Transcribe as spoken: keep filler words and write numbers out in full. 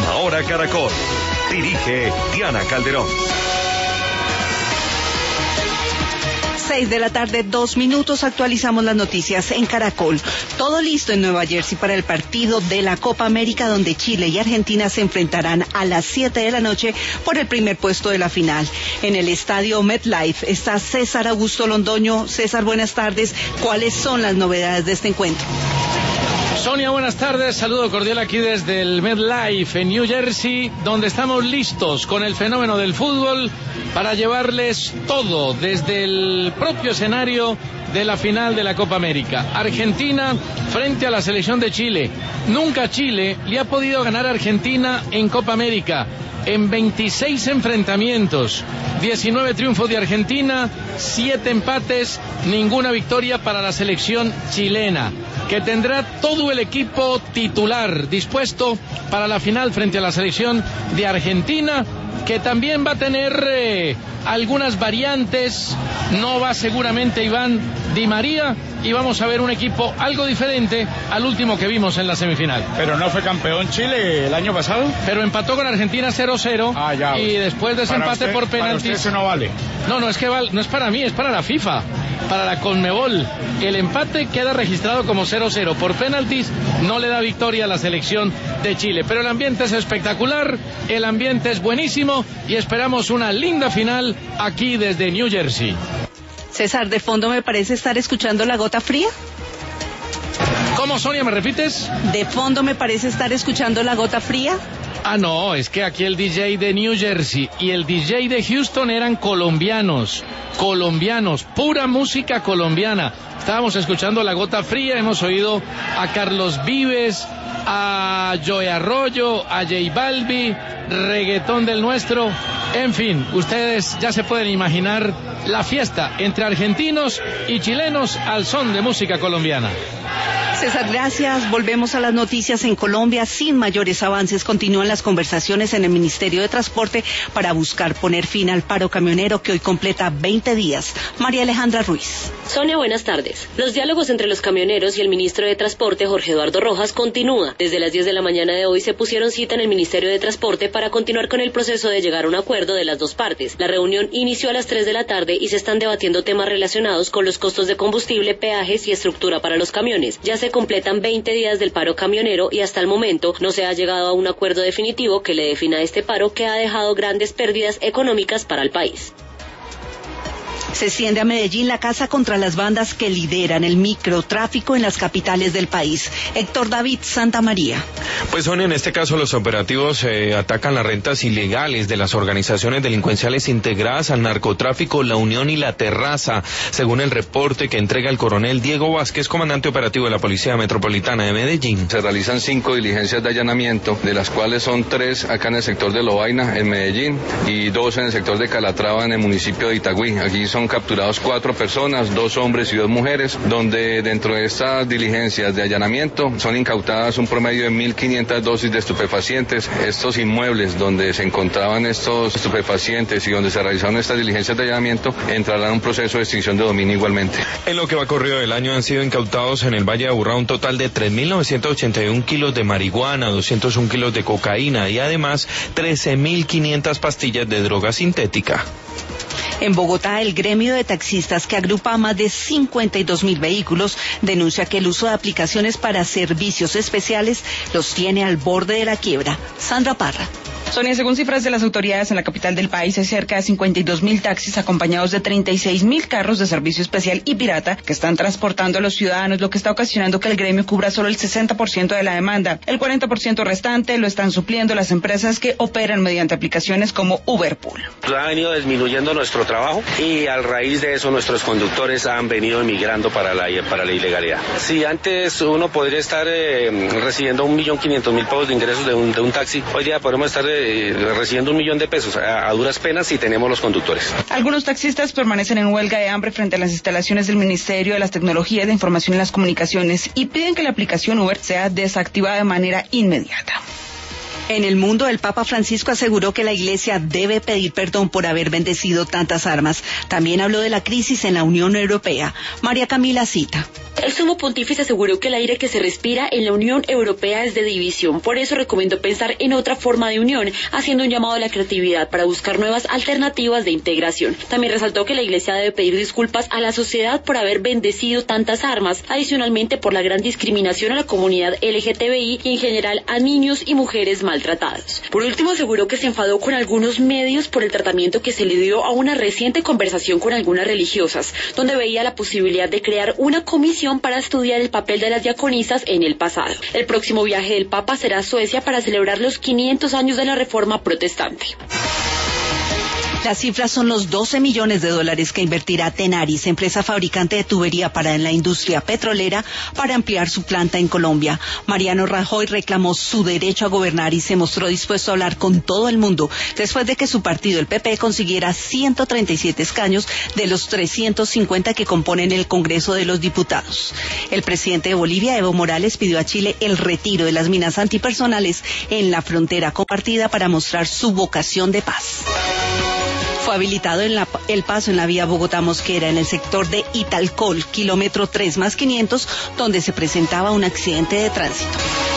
Última Hora Caracol. Dirige Diana Calderón. Seis de la tarde, dos minutos, actualizamos las noticias en Caracol. Todo listo en Nueva Jersey para el partido de la Copa América, donde Chile y Argentina se enfrentarán a las siete de la noche por el primer puesto de la final. En el estadio MetLife está César Augusto Londoño. César, buenas tardes. ¿Cuáles son las novedades de este encuentro? Sonia, buenas tardes. Saludo cordial aquí desde el MetLife en New Jersey, donde estamos listos con el fenómeno del fútbol para llevarles todo desde el propio escenario de la final de la Copa América. Argentina frente a la selección de Chile. Nunca Chile le ha podido ganar a Argentina en Copa América. En veintiséis enfrentamientos, diecinueve triunfos de Argentina, siete empates, ninguna victoria para la selección chilena, que tendrá todo el equipo titular dispuesto para la final frente a la selección de Argentina, que también va a tener eh, algunas variantes. No va seguramente Iván Di María, y vamos a ver un equipo algo diferente al último que vimos en la semifinal. Pero no fue campeón Chile el año pasado. Pero empató con Argentina cero cero. Ah, ya. Y después de ese para empate usted, por penaltis. Para usted eso no vale. No, no es que val, no es para mí, es para la FIFA, para la Conmebol. El empate queda registrado como cero cero. Por penaltis no le da victoria a la selección de Chile. Pero el ambiente es espectacular, el ambiente es buenísimo y esperamos una linda final aquí desde New Jersey. César, de fondo me parece estar escuchando La Gota Fría. ¿Cómo, Sonia, me repites? De fondo me parece estar escuchando La Gota Fría. Ah, no, es que aquí el D J de New Jersey y el D J de Houston eran colombianos, colombianos, pura música colombiana. Estábamos escuchando La Gota Fría, hemos oído a Carlos Vives, a Joe Arroyo, a J Balbi, reggaetón del nuestro. En fin, ustedes ya se pueden imaginar la fiesta entre argentinos y chilenos al son de música colombiana. César, gracias. Volvemos a las noticias en Colombia. Sin mayores avances, continúan las conversaciones en el Ministerio de Transporte para buscar poner fin al paro camionero que hoy completa veinte días. María Alejandra Ruiz. Sonia, buenas tardes. Los diálogos entre los camioneros y el ministro de Transporte, Jorge Eduardo Rojas, continúa. Desde las diez de la mañana de hoy se pusieron cita en el Ministerio de Transporte para continuar con el proceso de llegar a un acuerdo de las dos partes. La reunión inició a las tres de la tarde y se están debatiendo temas relacionados con los costos de combustible, peajes y estructura para los camiones. Ya se completan veinte días del paro camionero y hasta el momento no se ha llegado a un acuerdo definitivo que le defina este paro, que ha dejado grandes pérdidas económicas para el país. Se extiende a Medellín la caza contra las bandas que lideran el microtráfico en las capitales del país. Héctor David Santamaría. Pues son en este caso los operativos eh, atacan las rentas ilegales de las organizaciones delincuenciales integradas al narcotráfico, La Unión y La Terraza, según el reporte que entrega el coronel Diego Vázquez, comandante operativo de la Policía Metropolitana de Medellín. Se realizan cinco diligencias de allanamiento, de las cuales son tres acá en el sector de Lovaina, en Medellín, y dos en el sector de Calatrava, en el municipio de Itagüí. Aquí son capturados cuatro personas, dos hombres y dos mujeres, donde dentro de estas diligencias de allanamiento son incautadas un promedio de mil quinientas dosis de estupefacientes. Estos inmuebles donde se encontraban estos estupefacientes y donde se realizaron estas diligencias de allanamiento entrarán en un proceso de extinción de dominio igualmente. En lo que va corrido del año han sido incautados en el Valle de Aburrá un total de tres mil novecientos ochenta y uno kilos de marihuana, doscientos uno kilos de cocaína y además trece mil quinientas pastillas de droga sintética. En Bogotá, el gremio de taxistas, que agrupa a más de cincuenta y dos mil vehículos, denuncia que el uso de aplicaciones para servicios especiales los tiene al borde de la quiebra. Sandra Parra. Sonia, según cifras de las autoridades en la capital del país, hay cerca de cincuenta y dos mil taxis acompañados de treinta y seis mil carros de servicio especial y pirata que están transportando a los ciudadanos, lo que está ocasionando que el gremio cubra solo el sesenta por ciento de la demanda. El cuarenta por ciento restante lo están supliendo las empresas que operan mediante aplicaciones como Uberpool. Ha venido disminuyendo nuestro trabajo y a raíz de eso nuestros conductores han venido emigrando para la, para la ilegalidad. Si antes uno podría estar eh, recibiendo un millón quinientos mil pesos de ingresos de un, de un taxi, hoy día podemos estar eh, recibiendo un millón de pesos a, a duras penas si tenemos los conductores. Algunos taxistas permanecen en huelga de hambre frente a las instalaciones del Ministerio de las Tecnologías de Información y las Comunicaciones y piden que la aplicación Uber sea desactivada de manera inmediata. En el mundo, el Papa Francisco aseguró que la Iglesia debe pedir perdón por haber bendecido tantas armas. También habló de la crisis en la Unión Europea. María Camila Cita. El sumo pontífice aseguró que el aire que se respira en la Unión Europea es de división. Por eso recomendó pensar en otra forma de unión, haciendo un llamado a la creatividad para buscar nuevas alternativas de integración. También resaltó que la Iglesia debe pedir disculpas a la sociedad por haber bendecido tantas armas, adicionalmente por la gran discriminación a la comunidad L G T B I y en general a niños y mujeres maltratados. Por último, aseguró que se enfadó con algunos medios por el tratamiento que se le dio a una reciente conversación con algunas religiosas, donde veía la posibilidad de crear una comisión para estudiar el papel de las diaconisas en el pasado. El próximo viaje del Papa será a Suecia para celebrar los quinientos años de la Reforma Protestante. Las cifras son los doce millones de dólares que invertirá Tenaris, empresa fabricante de tubería para la industria petrolera, para ampliar su planta en Colombia. Mariano Rajoy reclamó su derecho a gobernar y se mostró dispuesto a hablar con todo el mundo después de que su partido, el P P, consiguiera ciento treinta y siete escaños de los trescientos cincuenta que componen el Congreso de los Diputados. El presidente de Bolivia, Evo Morales, pidió a Chile el retiro de las minas antipersonales en la frontera compartida para mostrar su vocación de paz. Fue habilitado en la, el paso en la vía Bogotá-Mosquera en el sector de Italcol, kilómetro tres más quinientos, donde se presentaba un accidente de tránsito.